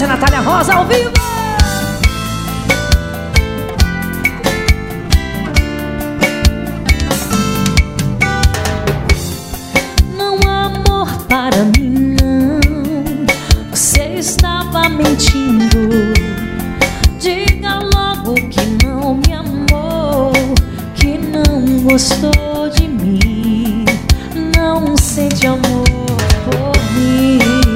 Natália Rosa ao vivo. Não há amor para mim, não. Você estava mentindo. Diga logo que não me amou, que não gostou de mim, não sente amor por mim.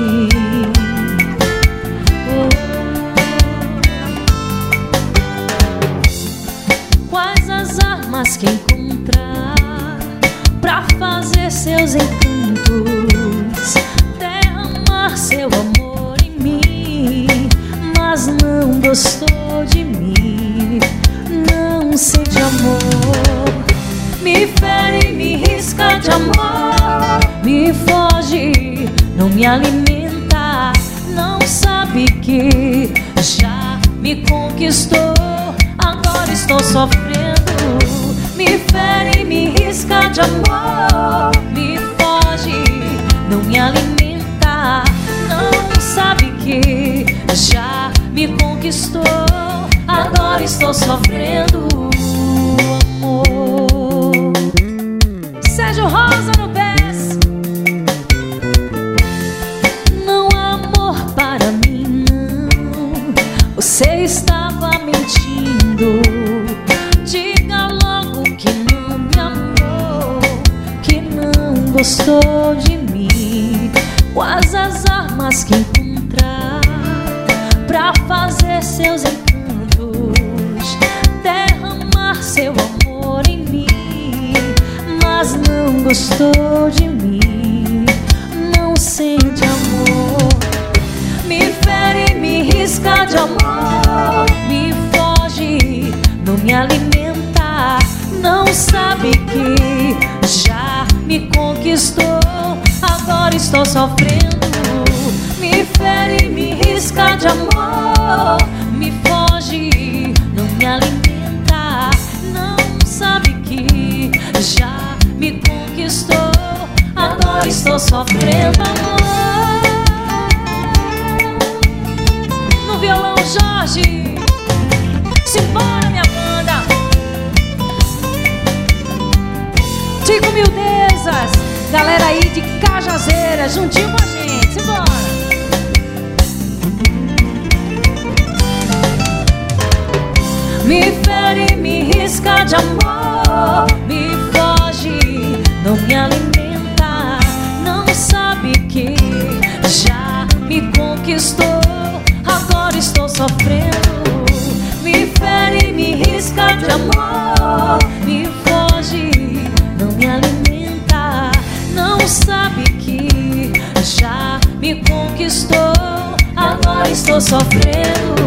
Quais as armas que encontrar pra fazer seus encantos, derramar seu amor em mim, mas não gostou de mim, não sente amor. Me fere, me risca de amor, me foge, não me alimenta, não sabe que já me conquistou, agora estou sofrendo. Me fere, me risca de amor, me foge, não me alimenta, não sabe que já me conquistou, agora estou sofrendo. Amor. Sérgio Rosa no BES. Não há amor para mim, não. Você estava mentindo. Diga logo que não me amou, que não gostou de mim. Quais as armas que encontrar pra fazer seus encantos, derramar seu amor em mim, mas não gostou de mim, não sente amor. Me fere, me risca de amor, me foge, não me alimenta, não sabe que já me conquistou, agora estou sofrendo. Me fere, me risca de amor, me foge, não me alimenta, não sabe que já me conquistou, agora estou sofrendo. Amor. No violão, Jorge. Simbora, minha banda. 5 Mildezas, galera aí de Cajazeira, juntinho com a gente, simbora. Me fere, me risca de amor, me foge, não me alimenta, não sabe que já me conquistou, agora estou sofrendo. Me fere, me risca de amor, me foge, não me alimenta, não sabe que já me conquistou, agora estou sofrendo.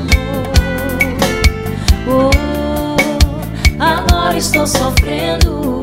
Oh, agora estou sofrendo.